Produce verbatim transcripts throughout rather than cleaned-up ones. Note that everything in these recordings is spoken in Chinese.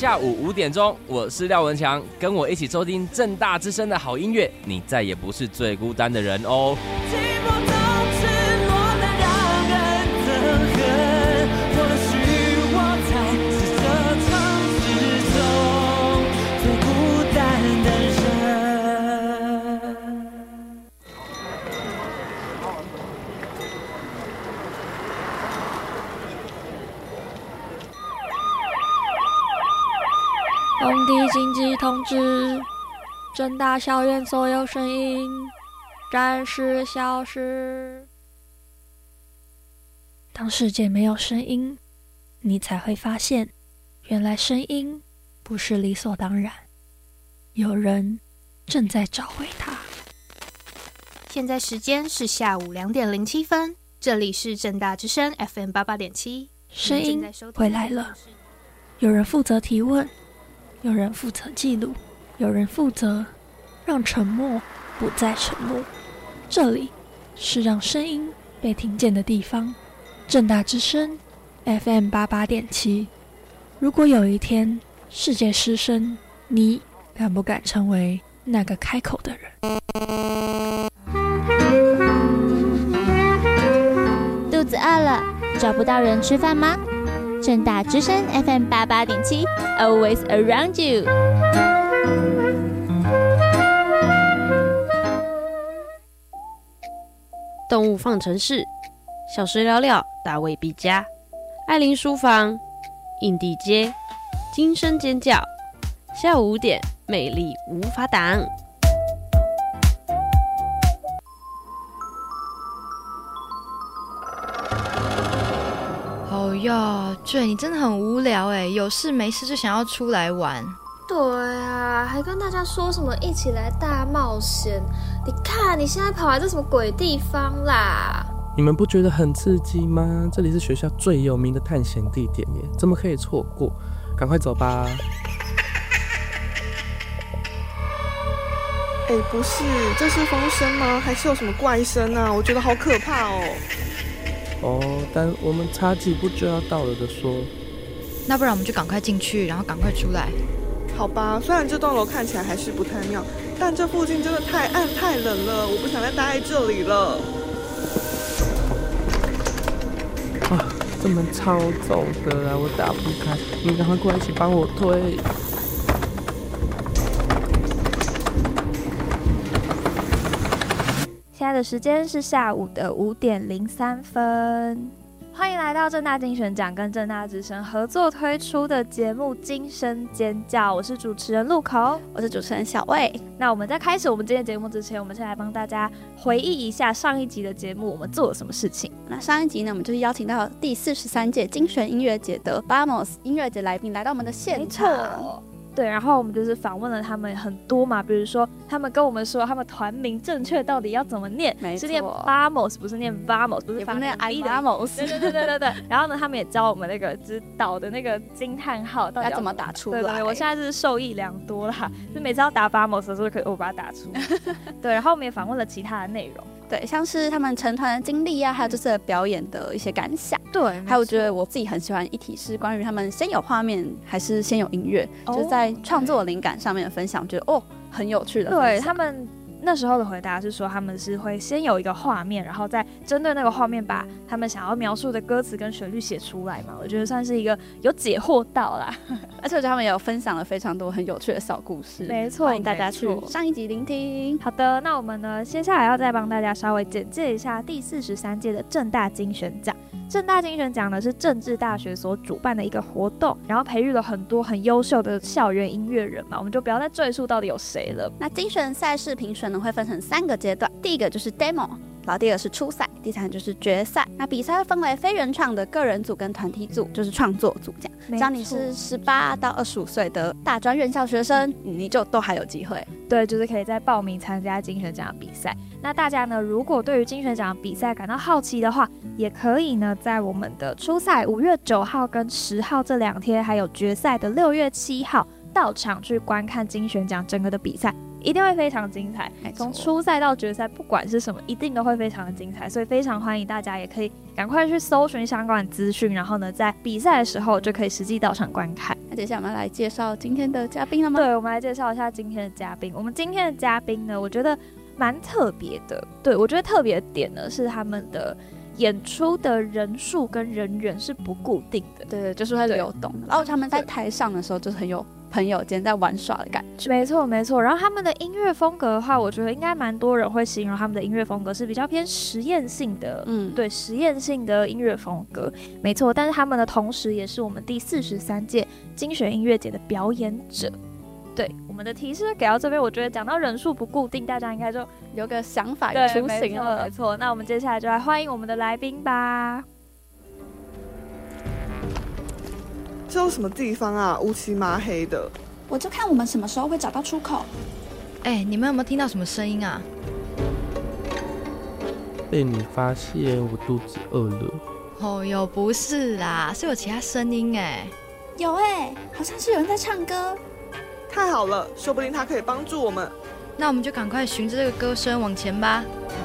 下午五点钟，我是廖文强，跟我一起收听政大之声的好音乐，你再也不是最孤单的人哦。 工地紧急通知，政大校园所有声音暂时消失。当世界没有声音，你才会发现，原来声音不是理所当然，有人正在找回它。 现在时间是下午两点零七分，这里是政大之声 F M 八八点七， 声音回来了。有人负责提问，有人负责记录，有人负责让沉默不再沉默。这里是让声音被听见的地方，政大之声 F M 八八点七。如果有一天世界失声，你敢不敢成为那个开口的人？ 肚子饿了，找不到人吃饭吗？政大之声 F M 八八点七 ，Always around you。 动物方程式，小时聊聊，大卫毕加，艾琳书房，印地街，惊声尖叫，下午五点，魅力无法挡。 哦哟，对，你真的很无聊哎，有事没事就想要出来玩。 对啊，还跟大家说什么一起来大冒险？你看你现在跑来这什么鬼地方啦？ 你们不觉得很刺激吗？这里是学校最有名的探险地点耶，怎么可以错过？赶快走吧！ 哎，不是，这是风声吗？还是有什么怪声啊？我觉得好可怕哦。 哦，但我们差几步就要到了的说。 那不然我们就赶快进去，然后赶快出来。 好吧，虽然这栋楼看起来还是不太妙，但这附近真的太暗太冷了，我不想再待在这里了。 啊，这门超重的啊，我打不开，你赶快过来一起帮我推。 现在的时间是下午的五点零三分，欢迎来到政大金选奖跟政大之声合作推出的节目《惊声尖叫》，我是主持人路口， 我是主持人小魏。 那我们在开始我们今天节目之前，我们先来帮大家回忆一下上一集的节目我们做了什么事情。 那上一集呢，我们就是邀请到第四十三届金选音乐节的 B A M O S 音乐节来宾来到我们的现场。 对，然后我们就是访问了他们很多嘛，比如说他们跟我们说他们团名正确到底要怎么念，是念 B A M O S 不是念 V A M O S， 不是发念 B A M O S。 对对对对对。然后呢，他们也教我们那个指导的那个惊叹号到底要, 要怎么打出来。 对对，我现在是受益良多啦，就每次要打 B A M O S 的时候可以我把它打出来。对，然后我们也访问了其他的内容。 对，像是他们成团的经历啊，还有这次的表演的一些感想。 对， 还有我觉得我自己很喜欢一题是关于他们先有画面还是先有音乐，哦、就是在创作灵感上面的分享，我觉得哦很有趣的分享。 对，他们那时候的回答是说，他们是会先有一个画面，然后再针对那个画面把他们想要描述的歌词跟旋律写出来嘛。我觉得算是一个有解惑到啦。 而且我觉得他们也有分享了非常多很有趣的小故事， 没错， 欢迎大家去上一集聆听。 好的，那我们呢接下来要再帮大家稍微简介一下第四十三届的政大金选奖。政大金选奖呢是政治大学所主办的一个活动，然后培育了很多很优秀的校园音乐人嘛，我们就不要再赘述到底有谁了。 那金选赛事评选呢会分成三个阶段，第一个就是 demo， 然后第二个是初赛，第三个就是决赛。那比赛会分为非原创的个人组跟团体组，就是创作组这样。只要你是十八到二十五岁的大专院校学生，你就都还有机会。 对，就是可以在报名参加金选奖的比赛。那大家呢，如果对于金选奖比赛感到好奇的话，也可以呢在我们的初赛五月九号跟十号这两天，还有决赛的六月七号到场去观看金选奖整个的比赛。 一定会非常精彩。从初赛到决赛，不管是什么，一定都会非常的精彩，所以非常欢迎大家也可以赶快去搜寻相关的资讯，然后呢，在比赛的时候就可以实际到场观看。 那接下来我们来介绍今天的嘉宾了吗？ 对，我们来介绍一下今天的嘉宾。我们今天的嘉宾呢，我觉得蛮特别的。对，我觉得特别的点呢是他们的演出的人数跟人员是不固定的， 对对，就是会流动的。然后他们在台上的时候就是很有朋友间在玩耍的感觉。 没错没错。然后他们的音乐风格的话，我觉得应该蛮多人会形容他们的音乐风格是比较偏实验性的，嗯，对，实验性的音乐风格，没错。但是他们的同时也是我们第四十三届精选音乐节的表演者。对，我们的提示给到这边，我觉得讲到人数不固定，大家应该就有个想法，有雏形了。 没错，那我们接下来就来欢迎我们的来宾吧。 这有什么地方啊？乌漆麻黑的。 我就看我们什么时候会找到出口。 哎，你们有没有听到什么声音啊？ 被你发现，我肚子饿了。 哦哟，不是啦，是有其他声音哎。 有哎，好像是有人在唱歌。 太好了，说不定他可以帮助我们。 那我们就赶快循着这个歌声往前吧。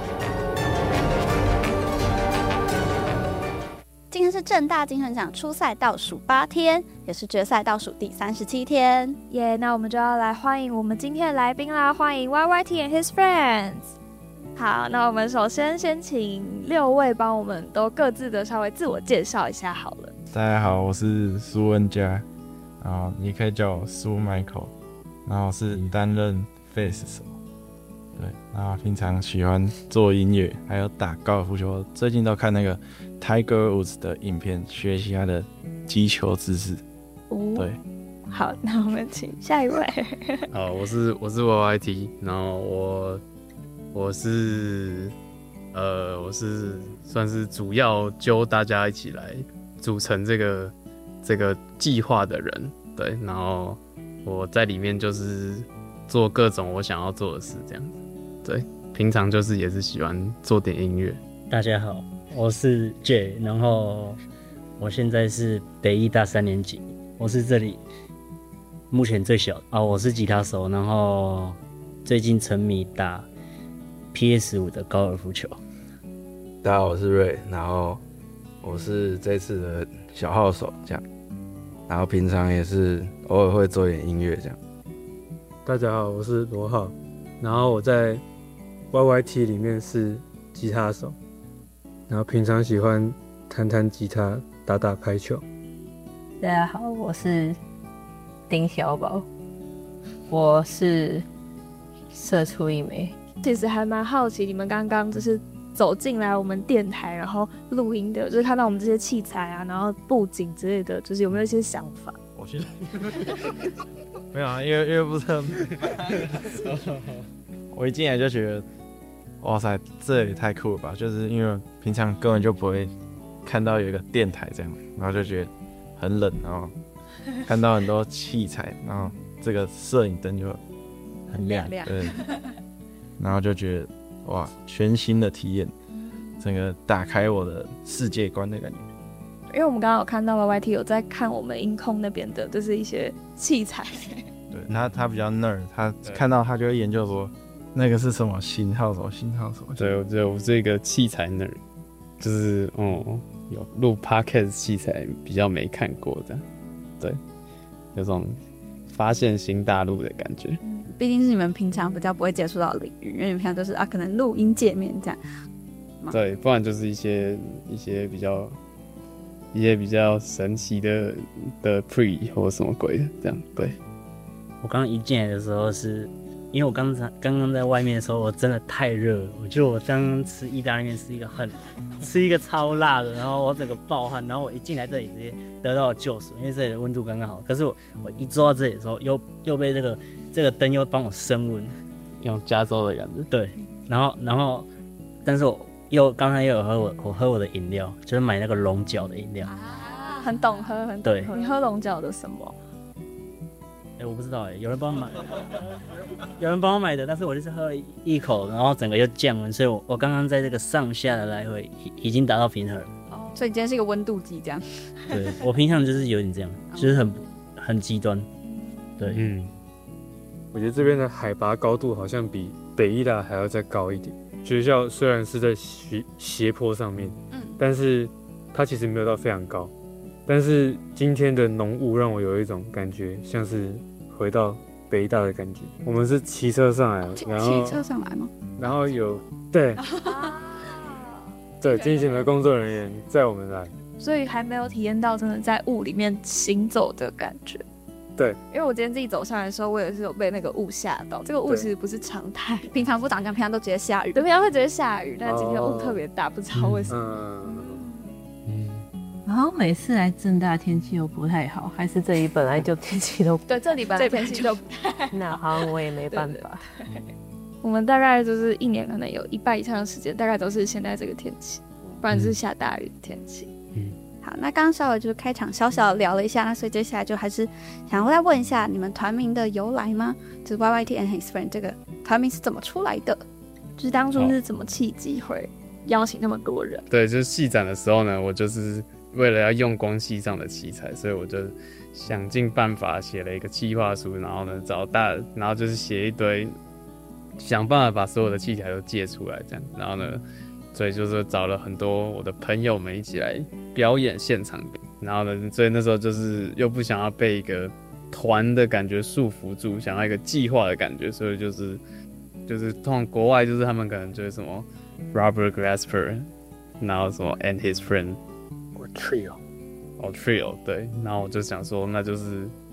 今天是政大金选奖初赛倒数八天，也是决赛倒数第三十七天。 耶、yeah, 那我们就要来欢迎我们今天的来宾啦，欢迎 Y Y T and his friends。好，那我们首先先请六位帮我们都各自的稍微自我介绍一下好了。 大家好，我是苏文佳，然后你可以叫我苏 Michael， 然后是担任贝斯手，对，然后平常喜欢做音乐，还有打高尔夫球，最近都看那个 Tiger Woods 的影片，学习他的击球姿势。哦，对。 好，那我们请下一位。 好，我是我是 Y Y T， 然后我我是呃我是算是主要揪大家一起来组成这个这个计划的人，对，然后我在里面就是做各种我想要做的事，这样子，对，平常就是也是喜欢做点音乐。 大家好，我是 J， 然后我现在是北艺大三年级，我是这里目前最小的啊，我是吉他手，然后最近沉迷打 P S 五 的高尔夫球。 大家好，我是瑞，然后我是这次的小号手，这样，然后平常也是偶尔会做点音乐这样。 大家好，我是罗浩，然后我在 Y Y T 里面是吉他手，然后平常喜欢弹弹吉他、打打排球。 大家好，我是丁小宝，我是社畜一枚。 其实还蛮好奇，你们刚刚就是走进来我们电台，然后录音的，就是看到我们这些器材啊，然后布景之类的，就是有没有一些想法？ 我觉得没有啊，因为因为不是很我一进来就觉得，哇塞，这也太酷了吧！就是因为平常根本就不会看到有一个电台这样，然后就觉得很冷，然后看到很多器材，然后这个摄影灯就很亮，对，然后就觉得哇，全新的体验，整个打开我的世界观的感觉。 因为我们刚刚有看到 Y Y T 有在看我们音控那边的，就是一些器材。 对，他他比较 nerd， 他看到他就会研究说那个是什么型号，什么型号什么。 对，我觉得我这个器材 nerd， 就是哦，有录 podcast 器材比较没看过的，对，有种发现新大陆的感觉。 毕竟是你们平常比较不会接触到的领域，因为你们平常就是啊，可能录音界面这样。 对，不然就是一些一些比较。一些比较神奇的的 pre 或什么鬼的这样，对。 我刚刚一进来的时候是，因为我刚才刚刚在外面的时候，我真的太热了。我觉得我刚刚吃意大利面是一个很吃一个超辣的，然后我整个暴汗，然后我一进来这里直接得到了救赎，因为这里的温度刚刚好。可是我我一坐到这里的时候，又又被这个这个灯又帮我升温， 用加州的感觉。 对，然后然后，但是我。又刚才又有喝我我喝我的饮料，就是买那个龙角的饮料啊，很懂喝，很懂喝。你喝龙角的什么？ 哎、欸，我不知道哎、欸，有人帮我买，有人帮我买的，但是我就是喝了一口，然后整个又降温，所以我我刚刚在这个上下的来回已经达到平衡了。 哦，所以今天是一个温度计这样。 对，我平常就是有点这样，就是很很极端。对，嗯。 我觉得这边的海拔高度好像比北艺大还要再高一点。学校虽然是在斜斜坡上面，嗯，但是它其实没有到非常高。但是今天的浓雾让我有一种感觉，像是回到北艺大的感觉。我们是骑车上来，然后骑车上来吗？ 然后有对对惊险的工作人员载我们来， 所以还没有体验到真的在雾里面行走的感觉。 对， 因为我今天自己走上来的时候，我也是有被那个雾吓到。这个雾其实不是常态， 平常不长这样，平常都直接下雨。 对，平常会直接下雨，但今天雾特别大，不知道为什么。 嗯，然后每次来政大天气又不太好，还是这里本来就天气都对，这里本来天气就不太好， 那好像我也没办法。 我们大概就是一年可能有一半以上的时间，大概都是现在这个天气，不然就是下大雨的天气。 嗯。好，那刚刚稍微就是开场小小聊了一下，那所以接下来就还是想要再问一下你们团名的由来吗？就是 Y Y T and His Friend 这个团名是怎么出来的？ 就是当初是怎么契机会邀请那么多人？ 对，就是系展的时候呢，我就是为了要用光系上的器材，所以我就想尽办法写了一个企划书，然后呢找大，然后就是写一堆，想办法把所有的器材都借出来，这样，然后呢。所以就是找了很多我的朋友们一起来表演现场，然后呢，所以那时候就是又不想要被一个团的感觉束缚住，想要一个计划的感觉，所以就是就是通常国外就是他们可能就是什么 Robert Glasper， 然后什么 and his friend or trio， 哦 trio 对，然后我就想说那就是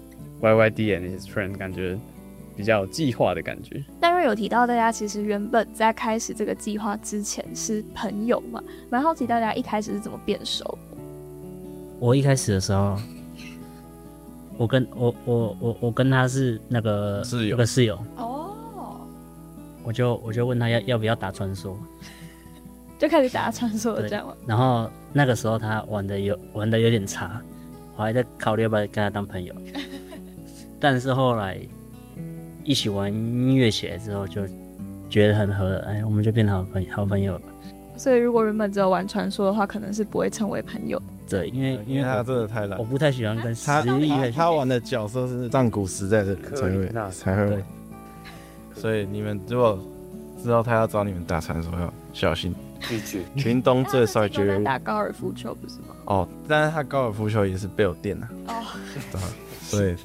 Y Y D and his friend， 感觉比较有计划的感觉。 但是有提到大家其实原本在开始这个计划之前是朋友嘛，蛮好奇大家一开始是怎么变熟。 我一开始的时候，我跟我我我我跟他是那个室友， 那个室友哦， 我就我就问他要要不要打传说， 就开始打传说了这样吗？ 然后那个时候他玩的有玩的有点差，我还在考虑要不要跟他当朋友，但是后来。一起玩音乐起来之后，就觉得很合了，哎，我们就变成好朋好朋友了。 所以如果原本只有玩传说的话，可能是不会成为朋友。 对，因为因为他真的太烂， 我不太喜欢跟他实力他他玩的角色是上古时代的人才会才会玩，所以你们如果知道他要找你们打传说，要小心拒绝。 群东最帅绝人打高尔夫球不是吗？ 哦，但是他高尔夫球也是被我电了。哦，所以。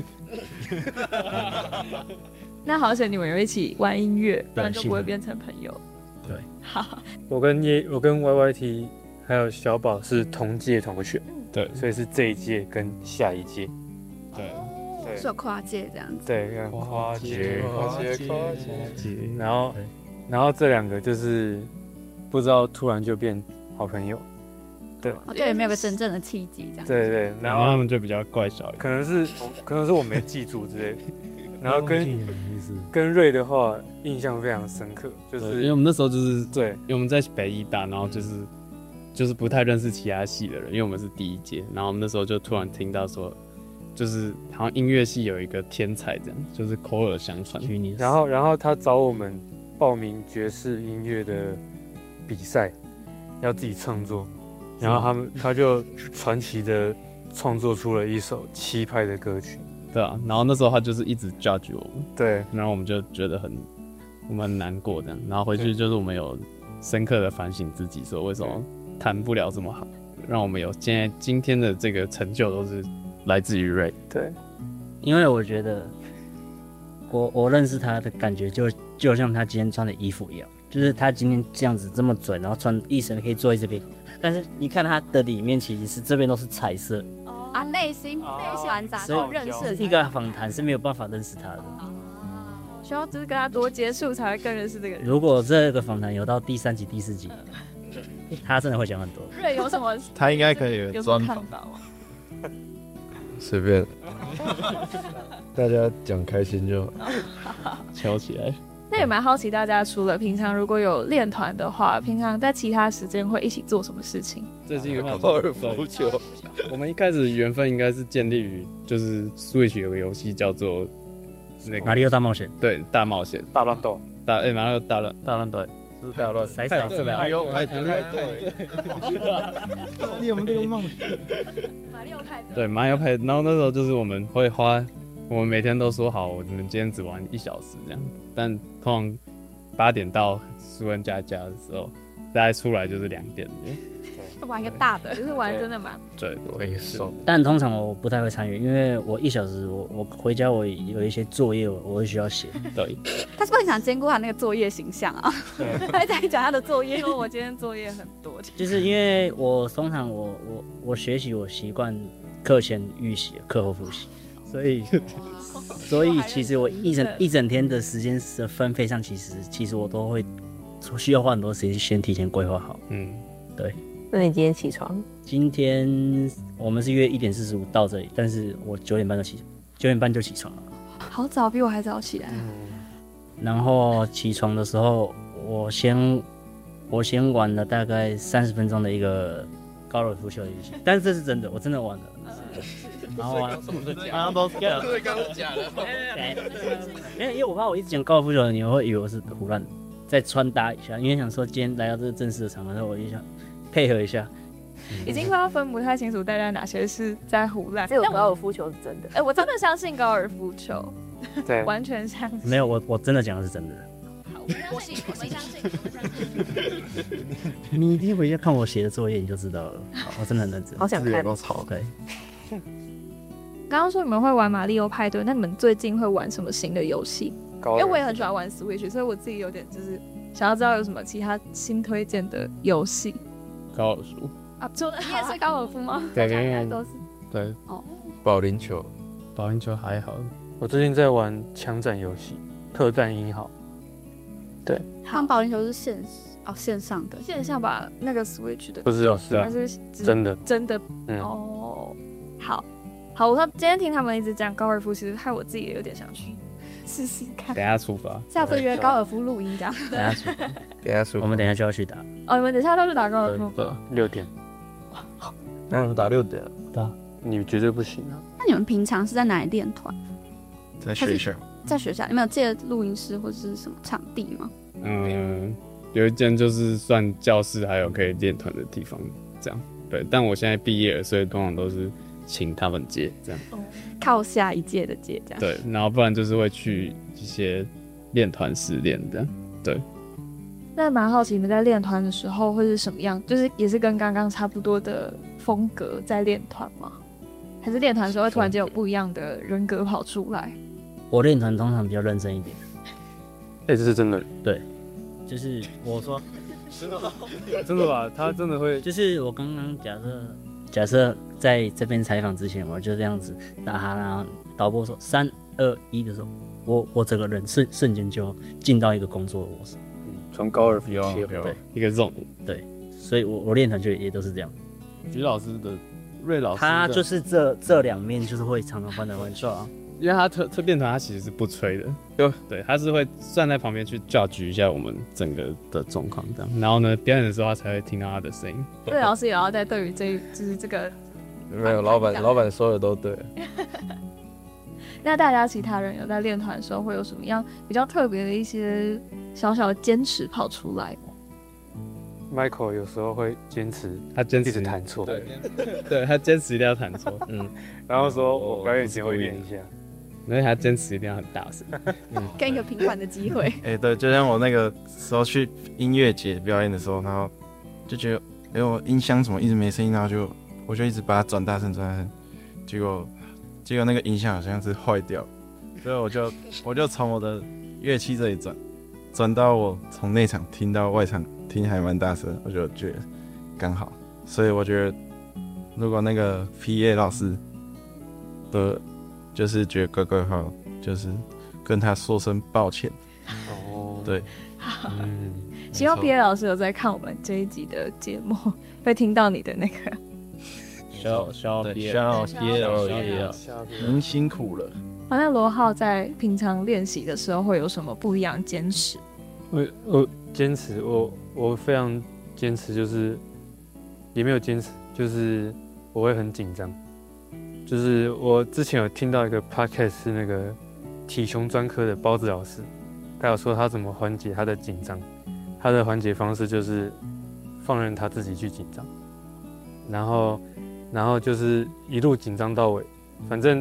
那好险你们有一起玩音乐，不然就不会变成朋友。 对， 好。 我跟耶，我跟 Y Y T 还有小宝是同届同学， 对， 所以是这一届跟下一届。 对， 对，是有跨界这样子。 对，跨界， 跨界，跨界。然后，然后这两个就是不知道突然就变好朋友。对， 就也没有个真正的契机这样。 对对， 然后他们就比较怪小， 可能是可能是我没记住之类的。然后跟跟瑞的话印象非常深刻，就是因为我们那时候就是对， 因为我们在北医大，然后就是就是不太认识其他系的人，因为我们是第一届，然后我们那时候就突然听到说，就是好像音乐系有一个天才这样，就是口耳相传。 然后然后他找我们报名爵士音乐的比赛，要自己创作。然后他们他就传奇的创作出了一首七拍的歌曲， 对啊，然后那时候他就是一直 judge 我们， 对， 然后我们就觉得很我们很难过这样，然后回去就是我们有深刻的反省自己，说为什么弹不了这么好，让我们有现在今天的这个成就都是来自于 Ray， 对， 因为我觉得我我认识他的感觉就就像他今天穿的衣服一样，就是他今天这样子这么准，然后穿一身可以坐在这边。但是你看它的里面，其实是这边都是彩色啊，内心内心玩杂所以认识一个访谈是没有办法认识他的， 需要就是跟他多接触才会更认识这个人。 如果这个访谈有到第三集、第四集，他真的会讲很多。 瑞有什么？ 他应该可以有专访吗？ 随便，大家讲开心就敲起来。 那也蛮好奇，大家除了平常如果有练团的话，平常在其他时间会一起做什么事情？ 最近的话， 高尔夫球。 我们一开始缘分应该是建立于，就是 Switch 有个游戏叫做那个马里奥大冒险， 对，大冒险， 大乱斗， 大哎，马里奥大乱大乱斗， 是大乱骰骰子马里奥派对，你有没有这个梦想？ 马里奥派对， 对，马里奥派，然后那时候就是我们会花我们每天都说好，我们今天只玩一小时这样，但通常八点到苏恩家家的时候，大概出来就是两点。 玩一个大的， 就是玩真的蛮对，我也是。 但通常我不太会参与，因为我一小时我我回家我有一些作业我会需要写。 对， 他是不是很想兼顾他那个作业形象啊？他在讲他的作业， 说我今天作业很多。 就是因为我通常我我我学习我习惯课前预习，课后复习，所以所以其实我一整一整天的时间的分配上，其实其实我都会需要花很多时间先提前规划好。嗯，对。 那你今天起床？ 今天我们是约一点四十五到这里，但是我九点半就起，九点半就起床了。 好早，比我还早起来。嗯、 然后起床的时候，我先我先玩了大概三十分钟的一个高尔夫球游戏，但是这是真的，我真的玩了。然后玩，好像都是假的。对，刚刚假的。因为因为我怕我一直讲高尔夫球，你会以为我是胡乱再穿搭一下，因为想说今天来到这个正式的场合，然后我就想配合一下。 已经快要分不太清楚大家哪些是在胡乱。 只有高尔夫球是真的。 哎、欸，我真的相信高尔夫球，对，完全相信。 没有，我我真的讲的是真的。 好，我相信，我相信，我相信。 你一定回家看我写的作业，你就知道了。我真的很认真。 好想看。 对。 刚刚说你们会玩马里奥派对，那你们最近会玩什么新的游戏？因为我也很喜欢玩 Switch， 所以我自己有点就是想要知道有什么其他新推荐的游戏。 高尔夫啊，就你也是高尔夫吗？ 对， 应该都是。 对。 哦。 保龄球， 保龄球还好。 我最近在玩枪战游戏，特战英豪。对。 玩保龄球是线哦线上的， 线上把那个 Switch 的。 不是哦，是还是真的真的、 嗯、 哦。好，好，我说今天听他们一直讲高尔夫，其实害我自己也有点想去试试看。 等一下出发。 下次约高尔夫录音这样。 等一下出发。 等一下出发。 我们等一下就要去打。 哦，你们等一下都去打高尔夫？ 对，六点。 那我们打六点了。 对啊，你绝对不行啊。 那你们平常是在哪里练团？ 在学校。 在学校，你们有借录音室或者是什么场地吗？ 嗯，有一间就是算教室，还有可以练团的地方，这样。对，但我现在毕业了，所以通常都是请他们借这样。 哦，靠下一届的借这样。 对，然后不然就是会去一些练团室练这样。对。 那蛮好奇你们在练团的时候会是什么样？就是也是跟刚刚差不多的风格在练团吗？还是练团的时候会突然间有不一样的人格跑出来？ 我练团通常比较认真一点。 哎、欸，这是真的。 对，就是我说， 真的吗？真的吧？他真的会， 就是我刚刚假设，假设在这边采访之前，我就这样子打哈，然后导播说三二一的时候，我我整个人瞬瞬间就进到一个工作的模式。 从高尔夫切回一个 zone， 对，所以我我练团就也都是这样。 徐老师的瑞老师， 他就是这这两面就是会常常换来换去啊， 因为他特特练团他其实是不吹的，对对，他是会站在旁边去 judge 一下我们整个的状况这样，然后呢表演的时候他才会听到他的声音。 瑞老师也要在对于这就是这个没有老板老板说的都对。 那大家其他人有在练团的时候会有什么样比较特别的一些小小的坚持跑出来吗？ Michael 有时候会坚持， 他坚持一直弹错， 对，对他坚持一定要弹错， 嗯，然后说我表演前会练一下， 而且他坚持一定要很大声， 嗯，跟一个平缓的机会。 哎、欸，对，就像我那个时候去音乐节表演的时候，然后就觉得，哎、欸，我音箱怎么一直没声音，然后就我就一直把它转大声，转大声，结果结果那个音箱好像是坏掉，所以我就我就从我的乐器这里转，转到我从内场听到外场。听还蛮大声，我就觉得刚好，所以我觉得如果那个 P A 老师的，就是觉得怪怪的话，就是跟他说声抱歉。哦，对， 嗯，希望 P A 老师有在看我们这一集的节目，会听到你的那个。 小小 P A， 小 P A， 您辛苦了。 好，那罗浩在平常练习的时候会有什么不一样的坚持？ 我我坚持，我我非常坚持，就是也没有坚持，就是我会很紧张。就是我之前有听到一个 podcast 是那个体雄专科的包子老师，他有说他怎么缓解他的紧张，他的缓解方式就是放任他自己去紧张，然后然后就是一路紧张到尾，反正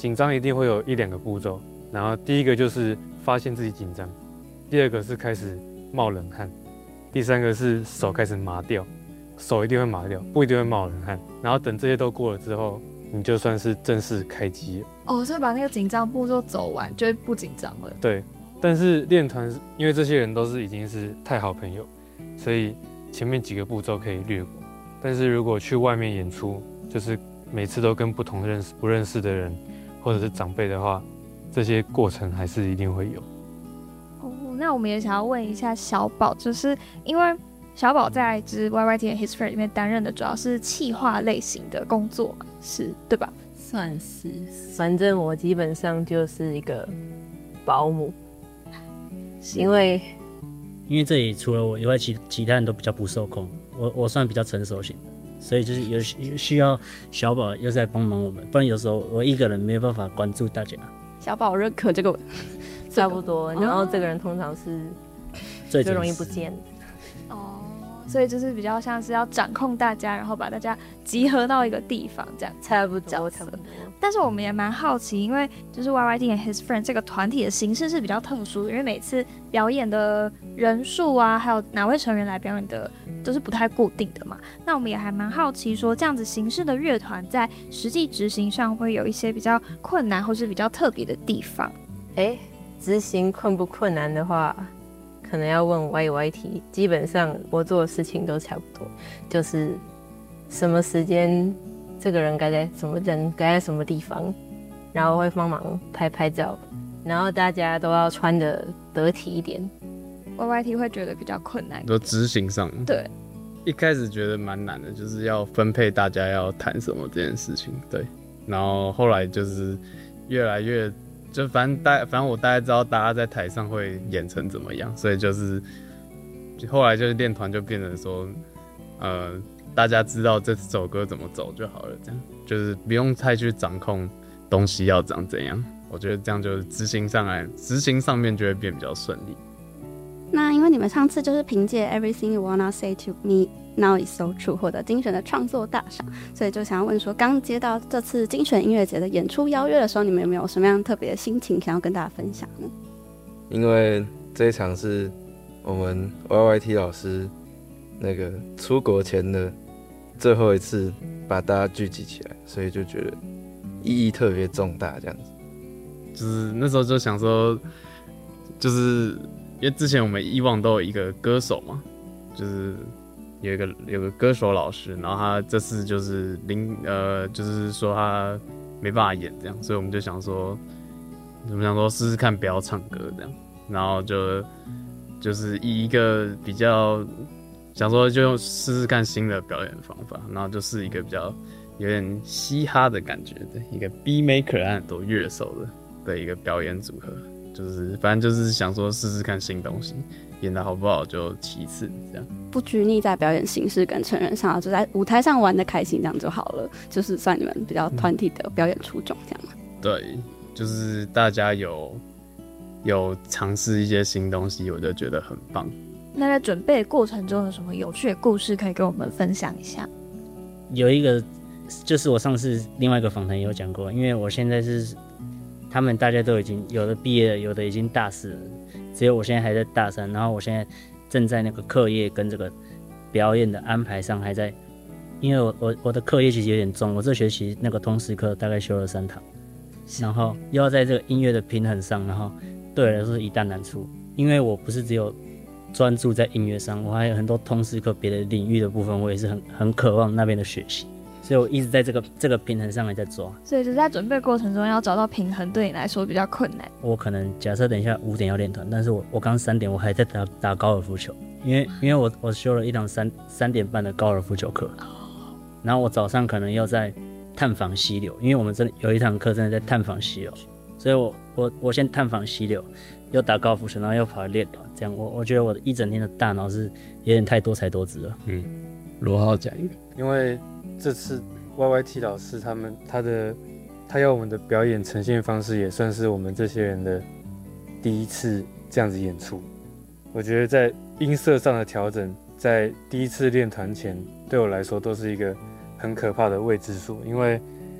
紧张一定会有一两个步骤，然后第一个就是发现自己紧张，第二个是开始冒冷汗，第三个是手开始麻掉，手一定会麻掉，不一定会冒冷汗，然后等这些都过了之后，你就算是正式开机了。 哦，所以把那个紧张步骤走完，就会不紧张了。 对，但是练团因为这些人都是已经是太好朋友，所以前面几个步骤可以略过。但是如果去外面演出，就是每次都跟不同认识不认识的人，或者是长辈的话，这些过程还是一定会有。 哦，那我们也想要问一下小宝，就是因为小宝在《之 Y Y T and His Friend》里面担任的主要是企划类型的工作，是对吧？ 算是，反正我基本上就是一个保姆，因为因为这里除了我以外，其其他人都比较不受控，我我算比较成熟型的，所以就是有有需要小宝又在帮忙我们，不然有时候我一个人没有办法关注大家。 小宝认可这个， 差不多。然后这个人通常是最容易不见。 哦，所以就是比较像是要掌控大家，然后把大家集合到一个地方，这样差不多，差不多。 但是我们也蛮好奇，因为就是 Y Y T and His Friend 这个团体的形式是比较特殊的，因为每次表演的人数啊，还有哪位成员来表演的，都是不太固定的嘛。那我们也还蛮好奇说，这样子形式的乐团在实际执行上会有一些比较困难或是比较特别的地方。 哎，执行困不困难的话，可能要问 Y Y T。基本上我做的事情都差不多，就是什么时间这个人该在什么人该在什么地方，然后会帮忙拍拍照，然后大家都要穿得得体一点。 Y Y T 会觉得比较困难， 就执行上， 对， 一开始觉得蛮难的，就是要分配大家要谈什么这件事情，对。然后后来就是越来越，就反正大反正我大概知道大家在台上会演成怎么样，所以就是后来就是练团就变成说，呃，大家知道这首歌怎么走就好了，这样就是不用太去掌控东西要长怎样。我觉得这样就是执行上来，执行上面就会变比较顺利。 那因为你们上次就是凭借 Everything You Wanna Say to Me Now Is So True 获得精选的创作大赏，所以就想要问说，刚接到这次精选音乐节的演出邀约的时候，你们有没有什么样特别的心情想要跟大家分享呢？ 因为这一场是我们 Y Y T 老师那个出国前的最后一次把大家聚集起来，所以就觉得意义特别重大，这样子。 就是那时候就想说，就是因为之前我们以往都有一个歌手嘛，就是有一个有个歌手老师，然后他这次就是临呃，就是说他没办法演这样，所以我们就想说，我们想说试试看不要唱歌这样，然后就就是以一个比较想说就试试看新的表演方法，然后就是一个比较有点嘻哈的感觉的一个 B maker 和很多乐手的的一个表演组合，就是反正就是想说试试看新东西，演得好不好就其次，这样不拘泥在表演形式跟成员上，就在舞台上玩得开心这样就好了，就是算你们比较团体的表演出众这样嘛。 对，就是大家有有尝试一些新东西，我就觉得很棒。 那在准备的过程中有什么有趣的故事可以跟我们分享一下？ 有一个就是我上次另外一个访谈也有讲过，因为我现在是他们大家都已经有的毕业了，有的已经大四了，只有我现在还在大三，然后我现在正在那个课业跟这个表演的安排上还在，因为我我我的课业其实有点重，我这学期那个通识课大概修了三堂，然后又要在这个音乐的平衡上，然后对我来说是一大难处，因为我不是只有专注在音乐上，我还有很多通识课别的领域的部分，我也是很很渴望那边的学习，所以我一直在这个这个平衡上还在抓。 所以就是在准备过程中要找到平衡，对你来说比较困难。 我可能假设等一下五点要练团，但是我我刚三点我还在打打高尔夫球，因为因为我我修了一堂三三点半的高尔夫球课，然后我早上可能要在探访溪流，因为我们真的有一堂课真的在探访溪流，所以我我我先探访溪流，又打高尔夫球，然后又跑来练团，这样我我觉得我的一整天的大脑是有点太多才多姿了。 嗯，罗浩讲一个， 因为这次 Y Y T 老师他们他的他要我们的表演呈现方式，也算是我们这些人的第一次这样子演出。我觉得在音色上的调整，在第一次练团前，对我来说都是一个很可怕的未知数，因为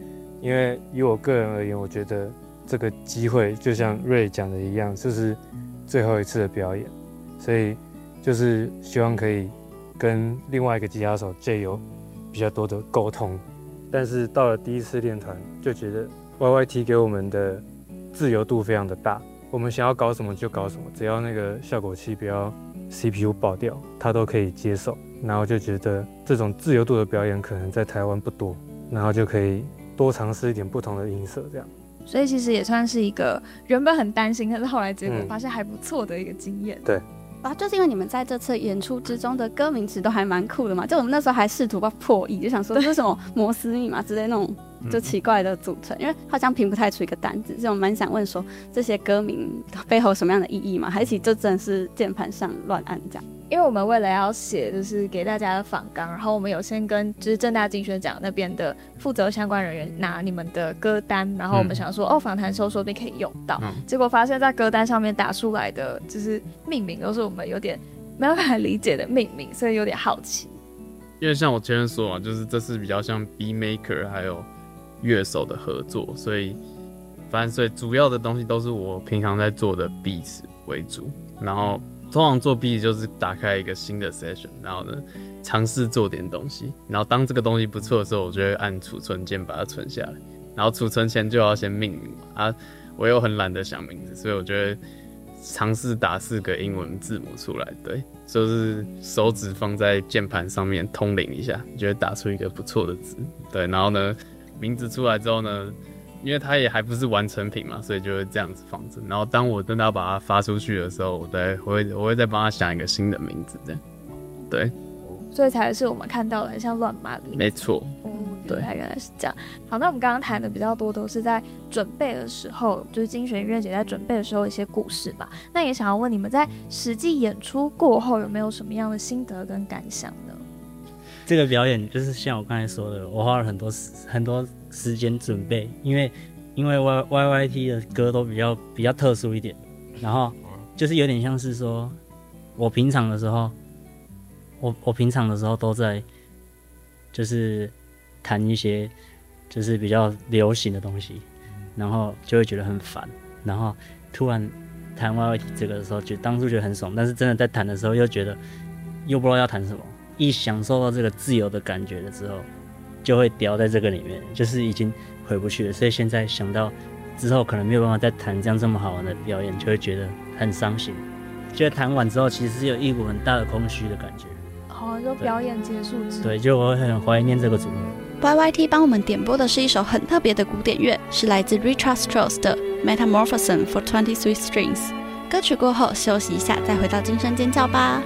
因为以我个人而言，我觉得这个机会就像瑞讲的一样，就是最后一次的表演，所以就是希望可以跟另外一个吉他手 J 有比较多的沟通。但是到了第一次练团，就觉得 Y Y T 给我们的自由度非常的大，我们想要搞什么就搞什么，只要那个效果器不要 C P U 爆掉，他都可以接受。然后就觉得这种自由度的表演可能在台湾不多，然后就可以多尝试一点不同的音色，这样。 所以其实也算是一个原本很担心，但是后来结果发现还不错的一个经验。 嗯、对。 啊，就是因为你们在这次演出之中的歌名其实都还蛮酷的嘛，就我们那时候还试图把破译，就想说这是什么摩斯密码之类那种就奇怪的组成，因为好像拼不太出一个单字，所以我蛮想问说这些歌名背后有什么样的意义嘛？还是就真的是键盘上乱按这样？ 因为我们为了要写就是给大家的访纲，然后我们有先跟就是政大金选奖那边的负责相关人员拿你们的歌单，然后我们想说、嗯、哦访谈时候说不定可以用到、嗯，结果发现在歌单上面打出来的就是命名都是我们有点没办法理解的命名，所以有点好奇。 因为像我前面说嘛，就是这是比较像 beat maker 还有乐手的合作，所以反正所以主要的东西都是我平常在做的 beats 为主，然后通常做 beat 就是打开一个新的 session， 然后呢尝试做点东西，然后当这个东西不错的时候，我就会按储存键把它存下来，然后储存前就要先命名嘛啊，我又很懒得想名字，所以我就会尝试打四个英文字母出来，对，就是手指放在键盘上面通灵一下，就会打出一个不错的字，对，然后呢名字出来之后呢，因为它也还不是完成品嘛，所以就会这样子放着。然后当我真的要把它发出去的时候，我再我会我会再帮他想一个新的名字，这样。对， 所以才是我们看到的很像乱码的。 没错。 对，原来是这样。好，那我们刚刚谈的比较多都是在准备的时候，就是金选音乐节在准备的时候一些故事嘛。那也想要问你们，在实际演出过后有没有什么样的心得跟感想呢？ 这个表演就是像我刚才说的，我花了很多很多时间准备，因为因为 Y Y T 的歌都比较比较特殊一点，然后就是有点像是说，我平常的时候，我我平常的时候都在就是弹一些就是比较流行的东西，然后就会觉得很烦，然后突然弹 Y Y T 这个的时候，就当初觉得很爽，但是真的在弹的时候又觉得又不知道要弹什么。一享受到这个自由的感觉了之后，就会掉在这个里面，就是已经回不去了。所以现在想到之后可能没有办法再弹这样这么好玩的表演，就会觉得很伤心。觉得弹完之后其实是有一股很大的空虚的感觉。 哦，就表演结束之后， 对，就我很怀念这个组合。 Y Y T 帮我们点播的是一首很特别的古典乐，是来自 Richard Strauss 的 Metamorphosis for twenty-three strings。歌曲过后休息一下，再回到惊声尖叫吧。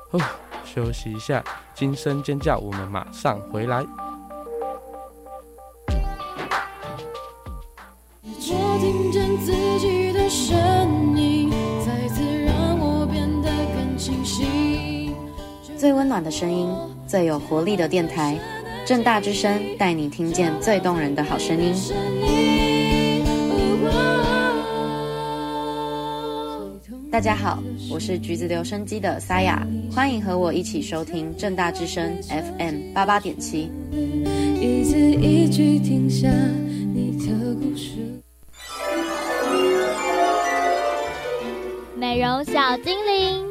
哦，休息一下，惊声尖叫，我们马上回来。 只听见自己的声音，再次让我变得更清晰。 最温暖的声音，最有活力的电台，政大之声带你听见最动人的好声音。大家好，我是橘子留声机的沙雅，欢迎和我一起收听政大之声 F M 八八点七。 一字一句听下你的故事。 美容小精灵。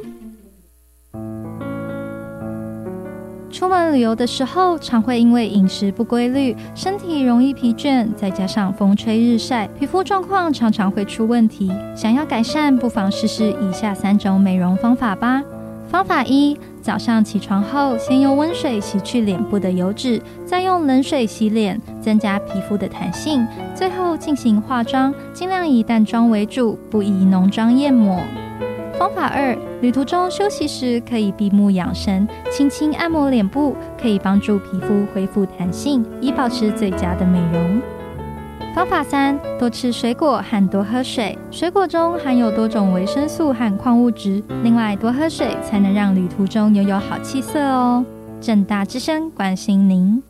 出门旅游的时候，常会因为饮食不规律，身体容易疲倦，再加上风吹日晒，皮肤状况常常会出问题。想要改善，不妨试试以下三种美容方法吧。方法一，早上起床后，先用温水洗去脸部的油脂，再用冷水洗脸，增加皮肤的弹性。最后进行化妆，尽量以淡妆为主，不宜浓妆艳抹。方法二，旅途中休息时可以闭目养神，轻轻按摩脸部，可以帮助皮肤恢复弹性，以保持最佳的美容。方法三，多吃水果和多喝水，水果中含有多种维生素和矿物质，另外多喝水才能让旅途中拥有好气色哦。政大之声关心您。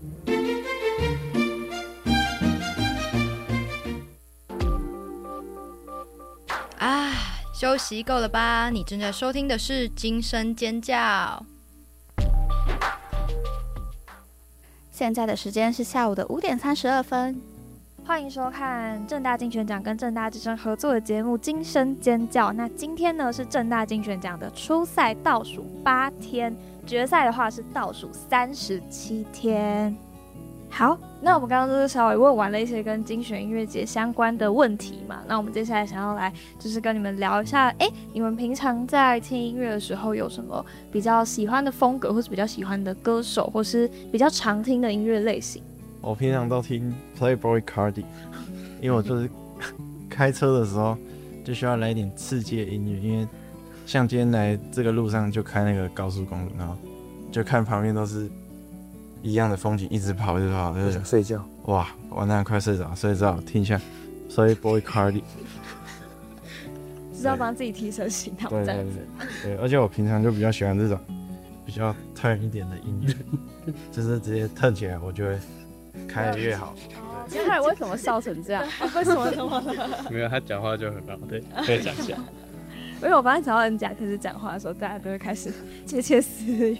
啊，休息够了吧？你正在收听的是惊声尖叫。 现在的时间是下午的五点三十二分。 欢迎收看政大金选奖跟政大之声合作的节目《惊声尖叫》。那今天呢是政大金选奖的初赛倒数八天，决赛的话是倒数三十七天。好，那我们刚刚就是稍微问完了一些跟金选音乐节相关的问题嘛，那我们接下来想要来就是跟你们聊一下，哎，你们平常在听音乐的时候有什么比较喜欢的风格，或是比较喜欢的歌手，或是比较常听的音乐类型？ 我平常都听 Playboy Cardi， 因为我就是开车的时候就需要来一点刺激的音乐，因为像今天来这个路上就开那个高速公路，然后就看旁边都是一样的风景，一直跑一直跑，就想睡觉。 哇，完蛋，快睡着，所以只好听一下 Playboy Cardi， 就是要帮自己提神醒脑这样子。 对，而且我平常就比较喜欢这种比较 turn 一点的音乐，就是直接 turn 起来，我就会开得越好。 接下来为什么笑成这样？ 为什么？怎么了？ 没有，他讲话就很好，对，可以讲一下。 因为我发现只要人家开始讲话的时候，大家都会开始窃窃私语。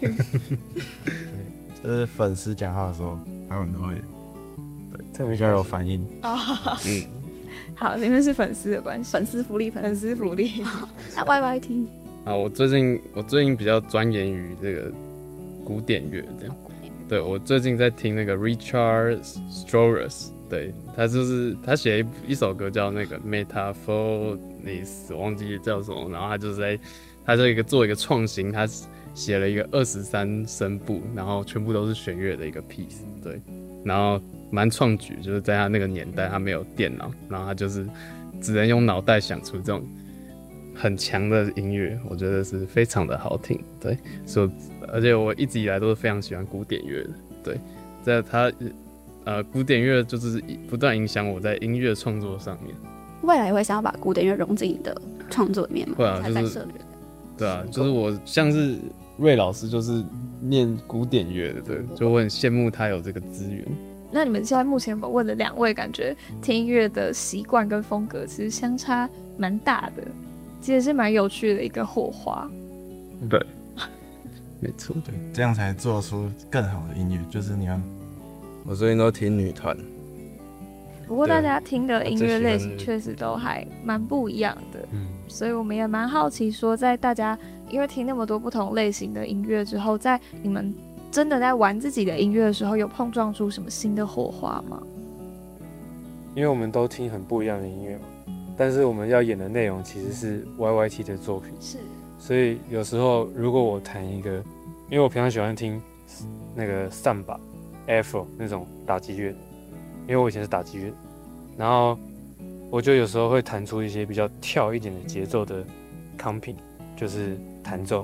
就是粉丝讲话的时候，他们都会对比较有反应。 哦， 嗯， 好，你们是粉丝的关系， 粉丝福利， 粉丝福利。 那 Y Y T 啊，我最近我最近比较钻研于这个古典乐，这样。对，我最近在听那个 Richard Strauss， 对，他就是他写一一首歌叫那个 Metamorphosis， 我忘记叫什么，然后他就是在他这个做一个创新，他写了一个二十三声部，然后全部都是弦乐的一个 piece， 对，然后蛮创举，就是在他那个年代，他没有电脑，然后他就是只能用脑袋想出这种很强的音乐，我觉得是非常的好听，对，所以而且我一直以来都是非常喜欢古典乐的，对，在他呃古典乐就是不断影响我在音乐创作上面。 未来也会想要把古典乐融进你的创作里面吗？ 会啊，就是对啊，就是我像是瑞老师就是念古典乐的，对，就我很羡慕他有这个资源。 那你们现在目前我问的两位，感觉听音乐的习惯跟风格其实相差蛮大的，其实是蛮有趣的一个火花。 对，没错， 对，这样才做出更好的音乐。就是你要， 我最近都听女团， 不过大家听的音乐类型确实都还蛮不一样的，嗯，所以我们也蛮好奇说，在大家因为听那么多不同类型的音乐之后，在你们真的在玩自己的音乐的时候，有碰撞出什么新的火花吗？ 因为我们都听很不一样的音乐嘛，但是我们要演的内容其实是 Y Y T 的作品， 是， 所以有时候如果我弹一个，因为我平常喜欢听那个 Samba、Afro 那种打击乐，因为我以前是打击乐，然后我就有时候会弹出一些比较跳一点的节奏的 comping， 就是弹奏，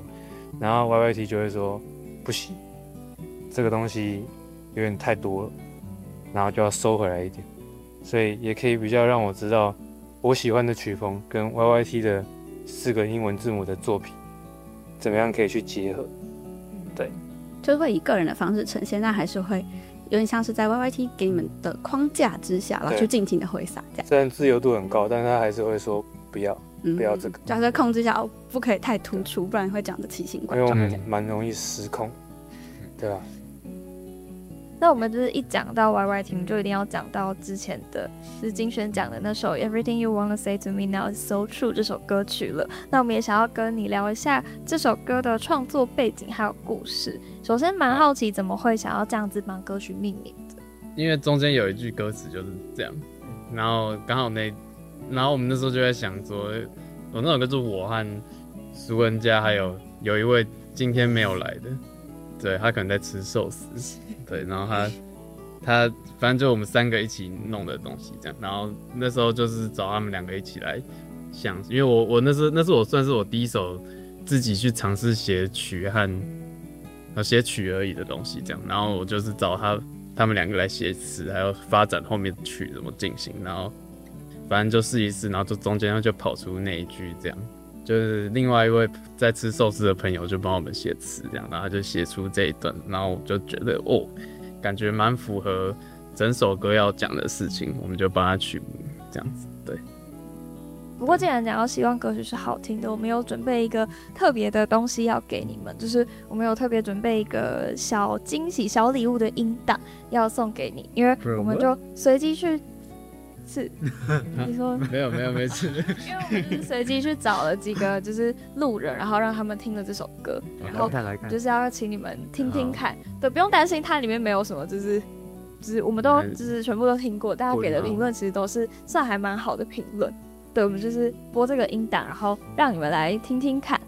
然后 Y Y T 就会说不行，这个东西有点太多了，然后就要收回来一点，所以也可以比较让我知道我喜欢的曲风跟 Y Y T 的四个英文字母的作品怎么样可以去结合。对， 就是会以个人的方式呈现，但还是会有点像是在 Y Y T 给你们的框架之下，然后去尽情的挥洒这样。 虽然自由度很高，但是他还是会说不要，嗯、不要这个， 就还是控制一下，哦，不可以太突出，不然会讲的奇形怪状。 因为我们蛮容易失控，对吧？ 那我们就是一讲到 Y Y T， 就一定要讲到之前的，就是金璇讲的那首 Everything You Wanna Say to Me Now Is So True 这首歌曲了。那我们也想要跟你聊一下这首歌的创作背景还有故事。首先蛮好奇怎么会想要这样子帮歌曲命名的？ 因为中间有一句歌词就是这样，然后刚好那，然后我们那时候就在想说，我那首歌就是我和苏恩佳还有有一位今天没有来的。对，他可能在吃寿司，对，然后他他反正就我们三个一起弄的东西这样，然后那时候就是找他们两个一起来想，因为我我那是那是我算是我第一首自己去尝试写曲和呃写曲而已的东西这样，然后我就是找他他们两个来写词，还有发展后面曲怎么进行，然后反正就试一试，然后就中间就跑出那一句这样。就是另外一位在吃寿司的朋友就帮我们写词，这样，然后他就写出这一段，然后我就觉得哦，感觉蛮符合整首歌要讲的事情，我们就帮他取名这样子，对。 不过既然讲到希望歌曲是好听的，我们有准备一个特别的东西要给你们，就是我们有特别准备一个小惊喜、小礼物的音档要送给你，因为我们就随机去。是，你说没有没有没事， 因为我们就是随机去找了几个就是路人，然后让他们听了这首歌，然后就是要请你们听听看，对，不用担心它里面没有什么，就是就是我们都就是全部都听过，大家给的评论其实都是算还蛮好的评论，对，我们就是播这个音档，然后让你们来听听看。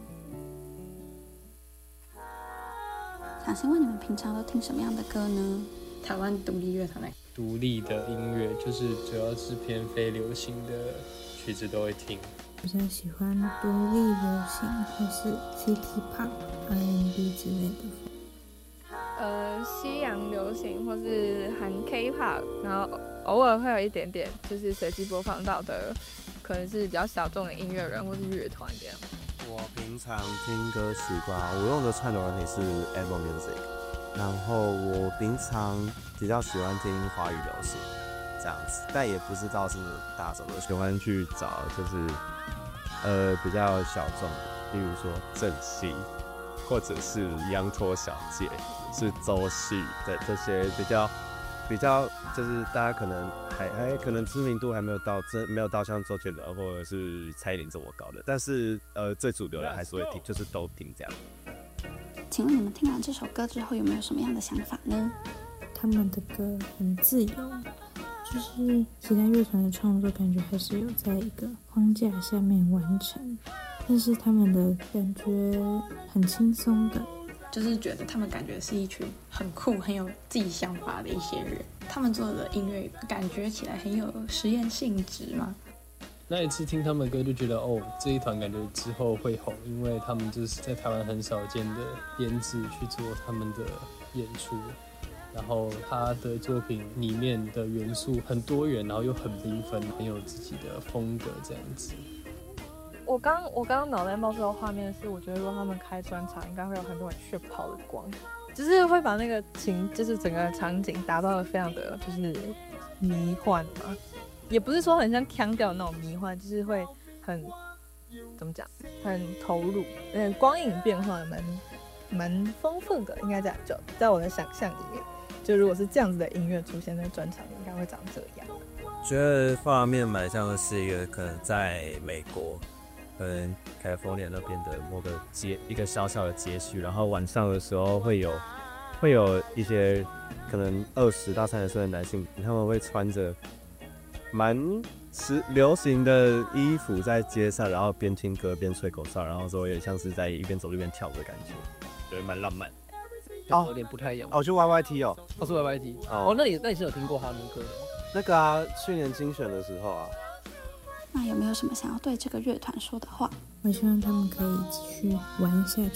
想先问你们平常都听什么样的歌呢？ 台湾独立乐团来。 独立的音乐就是主要是偏非流行的曲子都会听。 比较喜欢独立流行或是 City Pop、R and B 之类的。 呃，西洋流行或是韩 K-pop， 然后偶尔会有一点点就是随机播放到的，可能是比较小众的音乐人或是乐团这样。 我平常听歌习惯，我用的串流软体是 Apple Music。然后我平常比较喜欢听华语流行这样子，但也不是到是大众的，喜欢去找就是呃比较小众的，例如说郑兴，或者是羊驼小姐，是周迅的这些比较比较就是大家可能还还可能知名度还没有到真没有到像周杰伦或者是蔡依林这么高的，但是呃最主流的还是会听，就是都听这样。 请问你们听完这首歌之后有没有什么样的想法呢？ 他们的歌很自由，就是其他乐团的创作感觉还是有在一个框架下面完成，但是他们的感觉很轻松的， 就是觉得他们感觉是一群很酷很有自己想法的一些人，他们做的音乐感觉起来很有实验性质嘛。 那一次听他们的歌就觉得哦，这一团感觉之后会红，因为他们就是在台湾很少见的编制去做他们的演出，然后他的作品里面的元素很多元，然后又很缤纷，很有自己的风格这样子。 我刚我刚刚脑袋冒出的画面是，我觉得如果他们开专场，应该会有很多人炫跑的光，就是会把那个情，就是整个场景打造的非常的就是迷幻嘛。也不是说很像腔调那种迷幻，就是会很怎么讲，很投入，嗯，光影变化蛮蛮丰富的，应该这样就在我的想象里面，就如果是这样子的音乐出现在专场，应该会长这样。 觉得画面蛮像的是一个可能在美国，可能 California 那边的某个街，一个小小的街区，然后晚上的时候会有会有一些可能二十到三十岁的男性，他们会穿着蛮时流行的衣服在街上，然后边听歌边吹口哨，然后说有点像是在一边走一边跳舞的感觉，觉得蛮浪漫。 哦，有点不太一样。 哦，就 Y Y T 哦， 哦是 Y Y T。哦，哦那你那你是有听过他们歌的？ 那个啊，去年精选的时候啊。 那有没有什么想要对这个乐团说的话？ 我希望他们可以继续玩下去，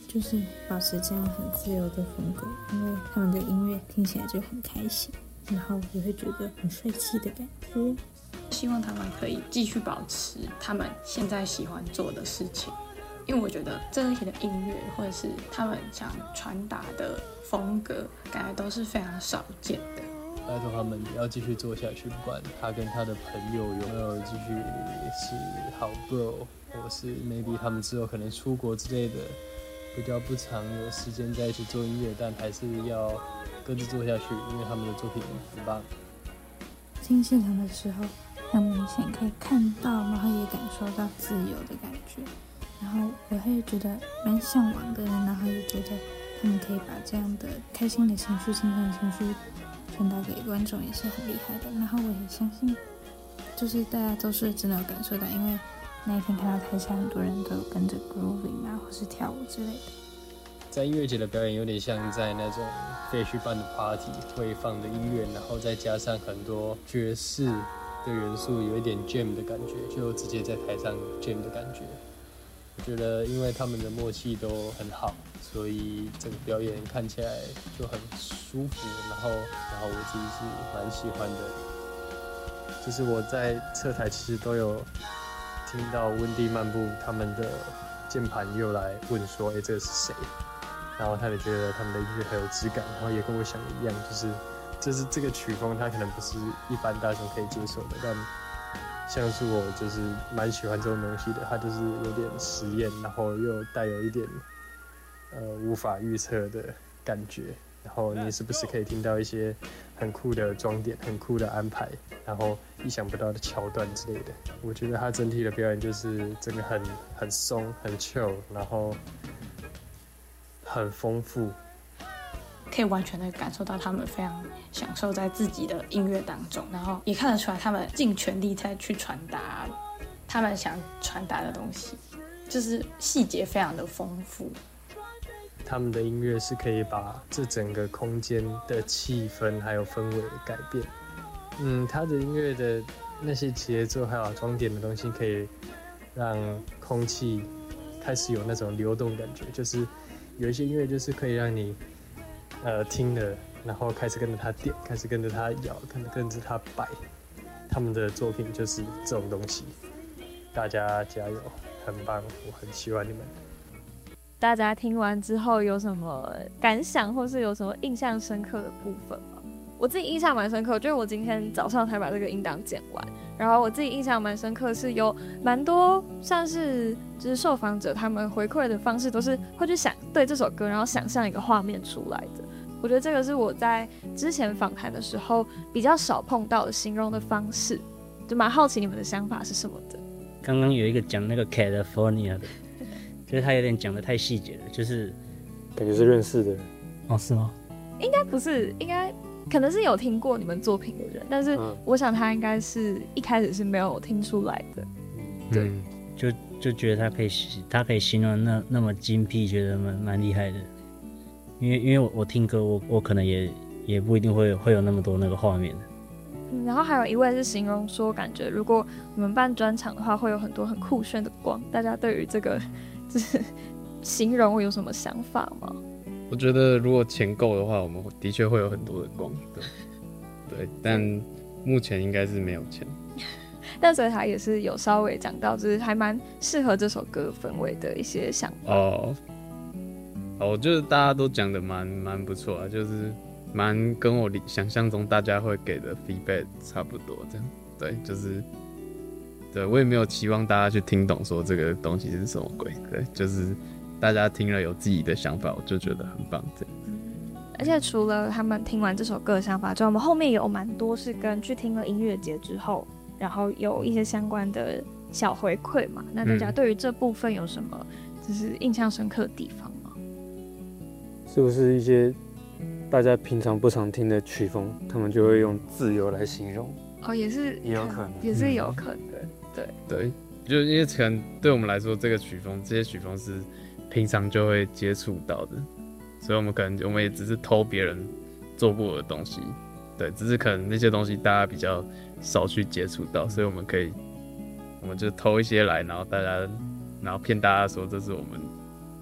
就是保持这样很自由的风格，因为他们的音乐听起来就很开心，然后也会觉得很帅气的感觉。 希望他们可以继续保持他们现在喜欢做的事情，因为我觉得这些的音乐或者是他们想传达的风格，感觉都是非常少见的。 拜托他们也要继续做下去，不管他跟他的朋友有没有继续是好 bro， 或是 maybe 他们之后可能出国之类的，比较不常有时间在一起做音乐，但还是要各自做下去，因为他们的作品很棒。 进现场的时候，很明显可以看到，然后也感受到自由的感觉，然后我会觉得蛮向往的，然后也觉得他们可以把这样的开心的情绪、兴奋的情绪传达给观众，也是很厉害的。然后我也相信，就是大家都是真的有感受到，因为那一天看到台下很多人都有跟着 grooving 啊，或是跳舞之类的。 在音乐节的表演有点像在那种废墟般的 party 会放的音乐，然后再加上很多爵士的元素，有一点 jam 的感觉，就直接在台上 jam 的感觉。我觉得因为他们的默契都很好，所以整个表演看起来就很舒服，然后然后我自己是蛮喜欢的。就是我在侧台其实都有听到温蒂漫步他们的键盘又来问说，哎，这个是谁？然后他也觉得他们的音乐很有质感，然后也跟我想的一样，就是就是这个曲风它可能不是一般大众可以接受的，但像是我就是蛮喜欢这种东西的，它就是有点实验，然后又带有一点呃无法预测的感觉，然后你时不时可以听到一些很酷的装点、很酷的安排，然后意想不到的桥段之类的。我觉得它整体的表演就是整个很很松、很 chill， 然后很丰富， 可以完全的感受到他们非常享受在自己的音乐当中，然后也看得出来他们尽全力在去传达他们想传达的东西，就是细节非常的丰富。 他们的音乐是可以把这整个空间的气氛还有氛围改变。嗯，他的音乐的那些节奏还有装点的东西，可以让空气开始有那种流动感觉，就是有一些音乐就是可以让你呃听了，然后开始跟着他点，开始跟着他摇，跟着跟着他摆。他们的作品就是这种东西，大家加油，很棒，我很喜欢你们。 大家听完之后有什么感想，或是有什么印象深刻的部分吗？我自己印象蛮深刻，就是我今天早上才把这个音档剪完，然后我自己印象蛮深刻，是有蛮多像是就是受访者他们回馈的方式都是会去想对这首歌，然后想象一个画面出来的。我觉得这个是我在之前访谈的时候比较少碰到的形容的方式，就蛮好奇你们的想法是什么的。 刚刚有一个讲那个 California 的，就是他有点讲的太细节了，就是感觉是认识的人。 哦，是吗？ 应该不是，应该可能是有听过你们作品的人，但是我想他应该是一开始是没有听出来的。 对，嗯、就就觉得他可以他可以形容那那么精辟，觉得蛮蛮厉害的。因为因为我我听歌，我我可能也也不一定会会有那么多那个画面的。 嗯，然后还有一位是形容说，感觉如果你们办专场的话，会有很多很酷炫的光。大家对于这个就是形容有什么想法吗？ 我觉得如果钱够的话，我们的确会有很多的光，对，对，但目前应该是没有钱。 但所以他也是有稍微讲到，就是还蛮适合这首歌氛围的一些想法。 哦，哦，我觉得大家都讲的蛮蛮不错啊，就是蛮跟我想象中大家会给的 feedback 差不多这样。对，就是对我也没有期望大家去听懂说这个东西是什么鬼，对，就是大家听了有自己的想法，我就觉得很棒这样。 而且除了他们听完这首歌的想法之外，我们后面有蛮多是跟去听了音乐节之后，然后有一些相关的小回馈嘛。那大家对于这部分有什么就是印象深刻的地方吗？ 是不是一些大家平常不常听的曲风，他们就会用自由来形容？ 哦，也是， 也有可能， 也是有可能，对对，就因为可能对我们来说，这个曲风，这些曲风是平常就会接触到的，所以我们可能我们也只是偷别人做过的东西，对，只是可能那些东西大家比较少去接触到，所以我们可以，我们就偷一些来，然后大家，然后骗大家说这是我们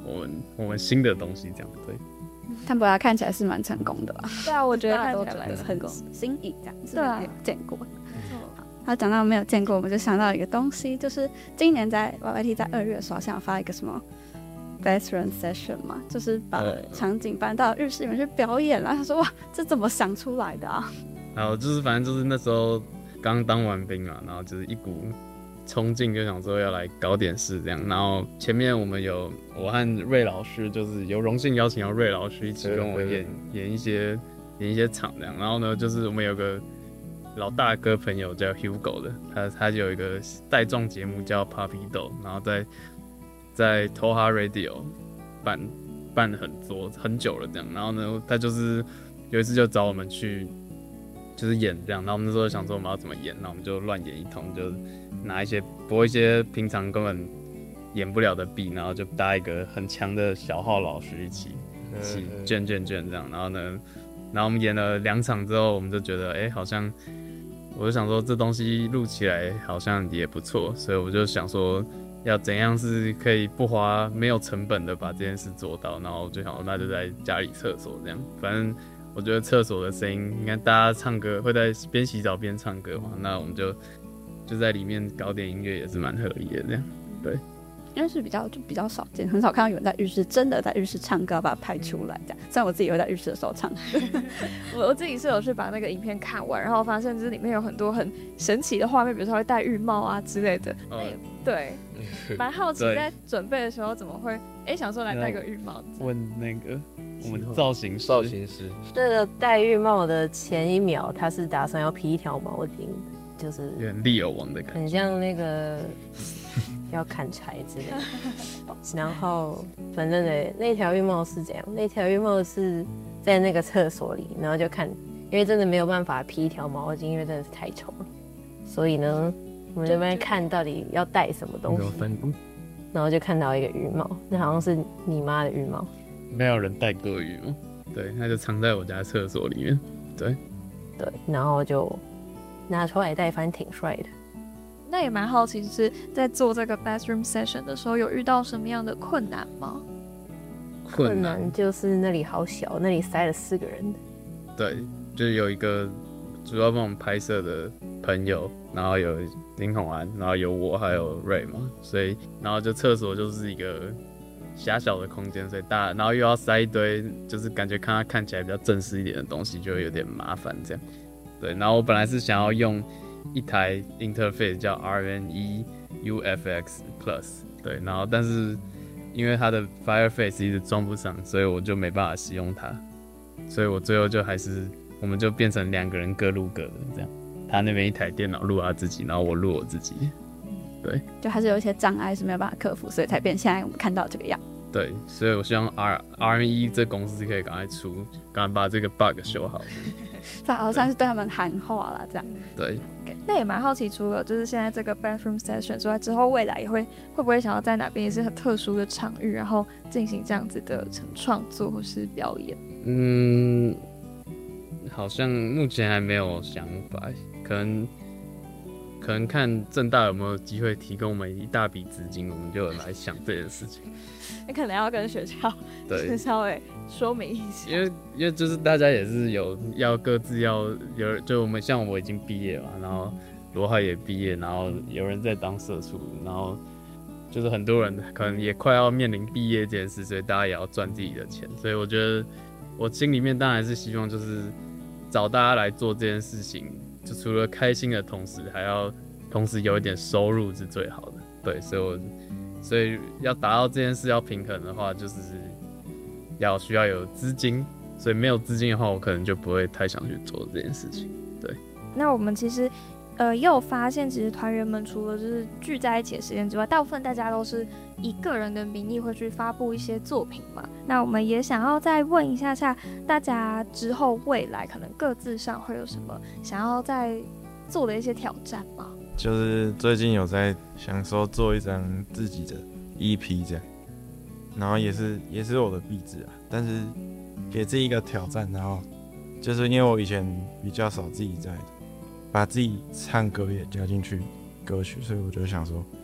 我们我们新的东西这样对。 看不来看起来是蛮成功的吧？ 对啊，我觉得大家都看起来觉得很蛮成功新颖，这样子。 对啊没有见过。他讲到没有见过，我们就想到一个东西，就是今年在 Y Y T 在二月的时候，好像有发一个什么 Bathroom Session 嘛，就是把场景搬到浴室里面去表演。然后他说哇，这怎么想出来的啊？ 然后就是反正就是那时候刚当完兵嘛，然后就是一股冲劲，就想说要来搞点事这样。然后前面我们有我和瑞老师，就是有荣幸邀请到瑞老师一起跟我演演一些演一些场这样。然后呢，就是我们有个老大哥朋友叫 Hugo 的，他他就有一个带状节目叫 Puppy Dog， 然后在在 Toha Radio 办办很多很久了这样。然后呢，他就是有一次就找我们去。就是演这样，然后我们那时候想说我们要怎么演，然后我们就乱演一通，就拿一些播一些平常根本演不了的币，然后就搭一个很强的小号老师一起一起卷卷卷这样，然后呢，然后我们演了两场之后，我们就觉得哎、欸，好像我就想说这东西录起来好像也不错，所以我就想说要怎样是可以不花没有成本的把这件事做到，然后我就想说那就在家里厕所这样，反正。我觉得厕所的声音，你看大家唱歌会在边洗澡边唱歌嘛，那我们就就在里面搞点音乐也是蛮合理的这样，对。 因为是比较就比较少见，很少看到有人在浴室真的在浴室唱歌，要把它拍出来这样。虽然我自己会在浴室的时候唱， 我我自己是有去把那个影片看完，然后发现就是里面有很多很神奇的画面，比如说会戴浴帽啊之类的。 哦、 对，蛮好奇在准备的时候怎么会哎、欸、想说来戴个浴帽。 问那个我们造型造型师， 这个戴浴帽的前一秒，他是打算要披一条毛巾，就是有点利友王的感觉， 很像那个。要砍柴之类的，然后反正呢，那条浴帽是怎样？那条浴帽是在那个厕所里，然后就看，因为真的没有办法披一条毛巾，因为真的是太丑了，所以呢，我们这边看到底要戴什么东西，然后就看到一个浴帽，那好像是你妈的浴帽， 没有人戴过浴帽，对，那就藏在我家厕所里面，对， 对，然后就拿出来戴，反正挺帅的。 那也蛮好奇，就是在做这个 bathroom session 的时候，有遇到什么样的困难吗？ 困难就是那里好小，那里塞了四个人。 对，就是有一个主要帮我们拍摄的朋友，然后有林宏安，然后有我，还有瑞嘛，所以然后就厕所就是一个狭小的空间，所以大，然后又要塞一堆，就是感觉看它看起来比较正式一点的东西，就会有点麻烦这样。对，然后我本来是想要用。一台 interface 叫 R N E U F X Plus， 对，然后但是因为它的 Fireface 一直装不上，所以我就没办法使用它，所以我最后就还是我们就变成两个人各录各的这样，他那边一台电脑录他自己，然后我录我自己，对， 就还是有一些障碍是没有办法克服，所以才变现在我们看到这个样。 对，所以我希望 R R N E 这公司可以赶快出，赶快把这个 bug 修好。 这好像是对他们喊话啦，这样。 对。 那也蛮好奇，除了就是现在这个 bathroom session 之外，之后未来也会会不会想要在哪边也是很特殊的场域，然后进行这样子的创作或是表演？ 嗯，好像目前还没有想法，可能可能看政大有没有机会提供我们一大笔资金，我们就来想这件事情。 你可能要跟学校对稍微说明一下， 因为因为就是大家也是有要各自要有，就我们像我已经毕业嘛，然后罗浩也毕业，然后有人在当社畜，然后就是很多人可能也快要面临毕业这件事，所以大家也要赚自己的钱，所以我觉得我心里面当然是希望就是找大家来做这件事情，就除了开心的同时，还要同时有一点收入是最好的，对，所以我。所以要达到这件事要平衡的话，就是要需要有资金，所以没有资金的话，我可能就不会太想去做这件事情。对。 那我们其实，呃，也有发现，其实团员们除了就是聚在一起的时间之外，大部分大家都是以个人的名义会去发布一些作品嘛。那我们也想要再问一下下，大家之后未来可能各自上会有什么想要再做的一些挑战吗？ 就是最近有在想说做一张自己的 E P 这样，然后也是也是我的壁纸啊，但是给自己一个挑战，然后就是因为我以前比较少自己在把自己唱歌也加进去歌曲，所以我就想说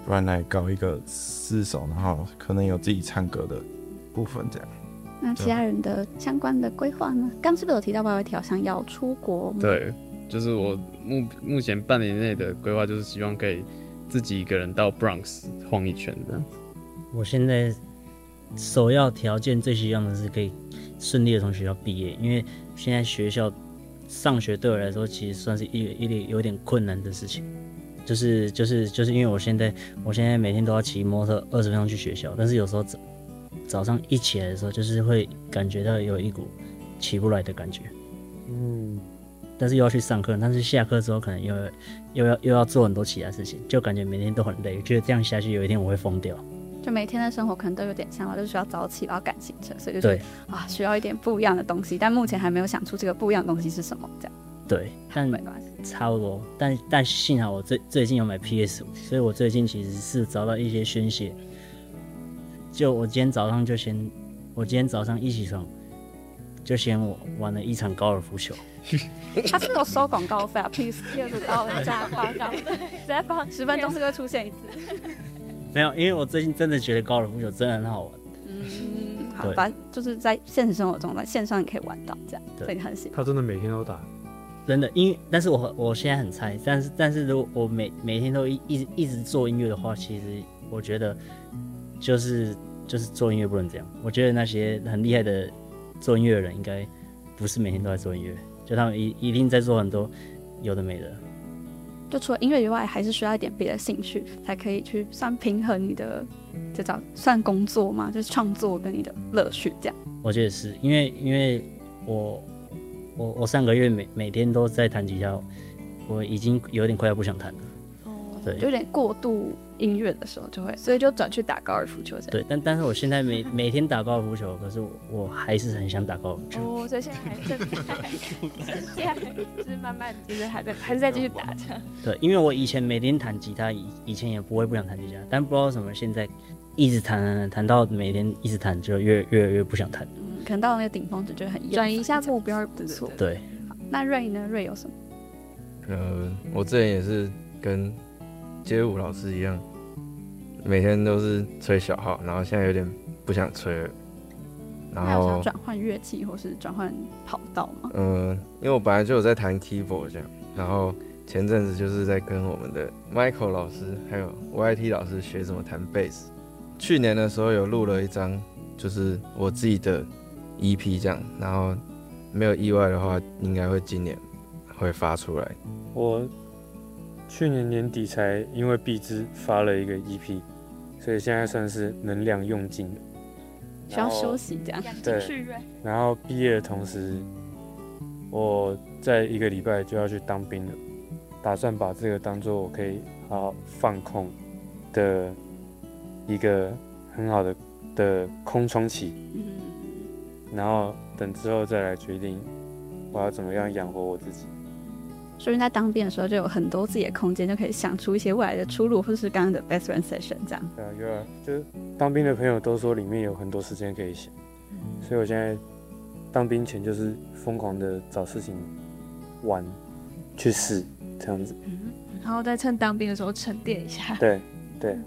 不然来搞一个四手，然后可能有自己唱歌的部分这样。 那其他人的相关的规划呢？刚是不是有提到 Y Y T 好像要出国？ 对，就是我目目前半年内的规划就是希望可以自己一个人到 Bronx 晃一圈这样。 我现在首要条件最希望的是可以顺利的从学校毕业，因为现在学校上学对我来说其实算是一一点有点困难的事情。就是就是就是因为我现在我现在每天都要骑摩托车二十分钟去学校，但是有时候早早上一起来的时候，就是会感觉到有一股起不来的感觉。嗯，但是又要去上课，但是下课之后可能又又要又要做很多其他事情，就感觉每天都很累，觉得这样下去有一天我会疯掉。 就每天的生活可能都有点像，就是需要早起，然后赶行程，所以就是啊需要一点不一样的东西，但目前还没有想出这个不一样的东西是什么，这样。 对，但差不多，但但幸好我最最近有买 P S 五，所以我最近其实是找到一些宣泄。就我今天早上就先，我今天早上一起床就先我玩了一场高尔夫球。 他是有收广告费啊 ，P S 五高人家夸张，再放十分钟是会出现一次。 没有，因为我最近真的觉得高尔夫球真的很好玩。 嗯，好吧，就是在现实生活中，在线上你可以玩到这样，所以你很喜欢。 他真的每天都打。 真的，因为但是我我现在很菜，但是但是如果我每每天都一一直一直做音乐的话，其实我觉得就是就是做音乐不能这样。我觉得那些很厉害的做音乐的人，应该不是每天都在做音乐，就他们一一定在做很多有的没的。 就除了音乐以外，还是需要一点别的兴趣，才可以去算平衡你的这叫算工作嘛，就是创作跟你的乐趣这样。 我觉得是因为因为我。我我上个月每每天都在弹吉他，我已经有点快要不想弹了。哦，对， 有点过度音乐的时候就会，所以就转去打高尔夫球这样。 对，但但是我现在每每天打高尔夫球，可是我我还是很想打高尔夫球。 哦，所以现在还正在，现在就是慢慢就是还在还是在继续打这样。 对，因为我以前每天弹吉他，以以前也不会不想弹吉他，但不知道为什么现在一直弹弹弹到每天一直弹，就越越越不想弹。 可能到了那个顶峰值就很转移一下目标也不错。 对， 好，那瑞呢？瑞有什么？ 呃，我之前也是跟街舞老师一样，每天都是吹小号，然后现在有点不想吹了。然后那有想转换乐器或是转换跑道吗？ 嗯、呃，因为我本来就有在弹 keyboard 这样，然后前阵子就是在跟我们的 Michael 老师还有 Y Y T 老师学怎么弹贝斯。去年的时候有录了一张，就是我自己的E P 这样，然后没有意外的话，应该会今年会发出来。 我去年年底才因为毕之发了一个 E P， 所以现在算是能量用尽了， 需要休息这样。 对，然后毕业的同时，我在一个礼拜就要去当兵了，打算把这个当作我可以好好放空的一个很好的的空窗期。然后等之后再来决定我要怎么样养活我自己。 所以在当兵的时候就有很多自己的空间，就可以想出一些未来的出路，或是刚刚的 best friend session 这样。 对啊，有啊，就是当兵的朋友都说里面有很多时间可以想，所以我现在当兵前就是疯狂的找事情玩，去试这样子。 嗯，然后再趁当兵的时候沉淀一下。 对对。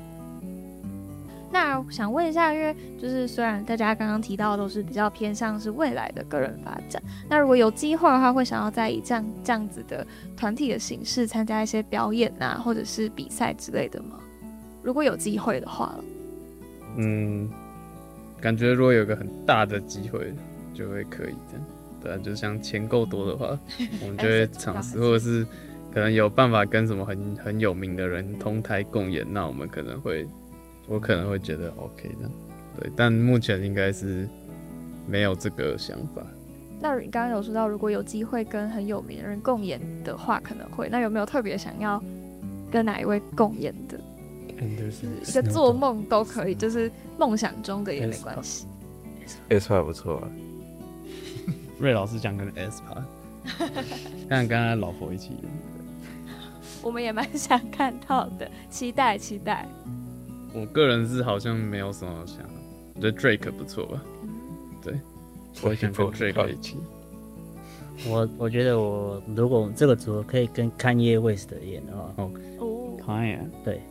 那想问一下，因为就是虽然大家刚刚提到的都是比较偏向是未来的个人发展，那如果有机会的话，会想要再以这样这样子的团体的形式参加一些表演啊，或者是比赛之类的吗？如果有机会的话了。 嗯，感觉如果有个很大的机会，就会可以这样。对啊，就像钱够多的话，我们就会尝试，或者是可能有办法跟什么很很有名的人同台共演，那我们可能会。我可能会觉得 OK 的，对，但目前应该是没有这个想法。 那你刚刚有说到，如果有机会跟很有名的人共演的话，可能会。那有没有特别想要跟哪一位共演的？一个做梦都可以，就是梦想中的也没关系。 aespa 不错啊。 瑞老师讲跟 aespa， 看跟他老婆一起演。 我们也蛮想看到的，期待期待。 我个人是好像没有什么想，我觉得 Drake 不错吧，对，我想跟 Drake 一起。 我我觉得我如果这个组合可以跟 Kanye West 演的话， 哦，Kanye 对，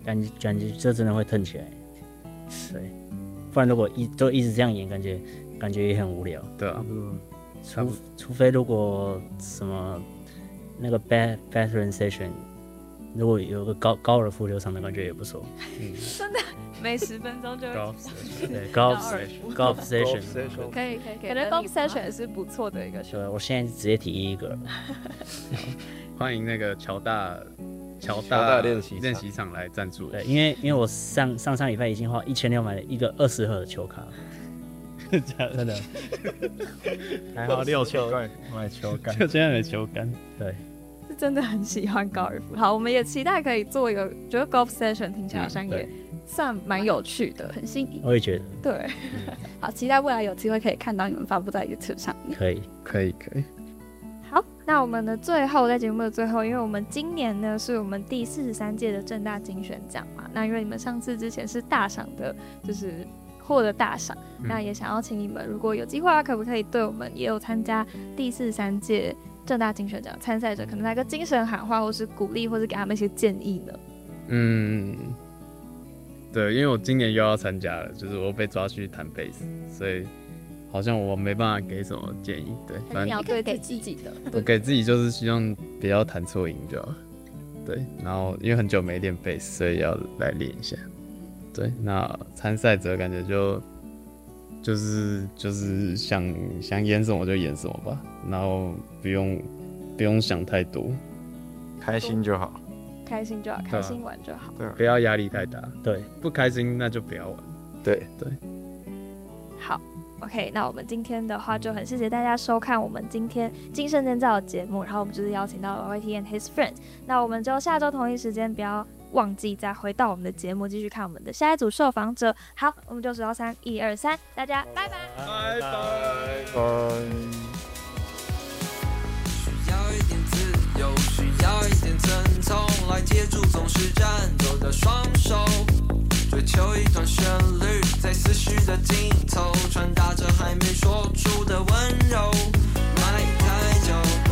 感觉感觉这真的会腾起来。对，不然如果一就一直这样演，感觉感觉也很无聊。 对啊， 除除非如果什么那个 bath bathroom session， 如果有个高高尔夫球场的感觉也不错。嗯， 真的每十分钟就高对 golf golf session， 可以可以可以，感觉 golf session 是不错的一个选择。 对，我现在直接提议一个， 欢迎那个乔大乔大练习练习场来赞助。 对，因为因为我上上上礼拜已经花一千六买了一个二十盒的球卡，真的， 还好六千块买球杆， 就这样的球杆，对。 是真的很喜欢高尔夫。好，我们也期待可以做一个，觉得 golf session 听起来好像也算蛮有趣的， 很新颖。 我也觉得。 对， 嗯、好，期待未来有机会可以看到你们发布在 YouTube 上面。 可以， 可以，可以。 好，那我们的最后，在节目的最后，因为我们今年呢是我们第四十三届的政大金选奖嘛，那因为你们上次之前是大赏的，就是获得大赏、嗯，那也想要请你们，如果有机会的话，可不可以对我们也有参加第四十三届政大金选奖参赛者，可能来个精神喊话，或是鼓励，或是给他们一些建议呢？ 嗯，对，因为我今年又要参加了，就是我被抓去弹贝斯，所以好像我没办法给什么建议。对，反正你要对给自己的， 我给自己就是希望不要弹错音就好。对，然后因为很久没练贝斯，所以要来练一下。对，那参赛者感觉就就是就是想想演什么就演什么吧，然后不用不用想太多， 开心就好， 开心就好，开心玩就好， 对，不要压力太大， 对， 不开心那就不要玩， 对对。 好 ，OK， 那我们今天的话就很谢谢大家收看我们今天金声尖叫的节目，然後我们就是邀请到 Y Y T and his friends， 那我们就下周同一时间不要忘记再回到我们的节目，继续看我们的下一组受访者。好，我们就数到三，一二三，大家拜拜， 拜拜，拜。 需要一点自由，需要一点沉重，来接住总是颤抖的双手，追求一段旋律，在思绪的尽头，传达着还没说出的温柔。迈太久。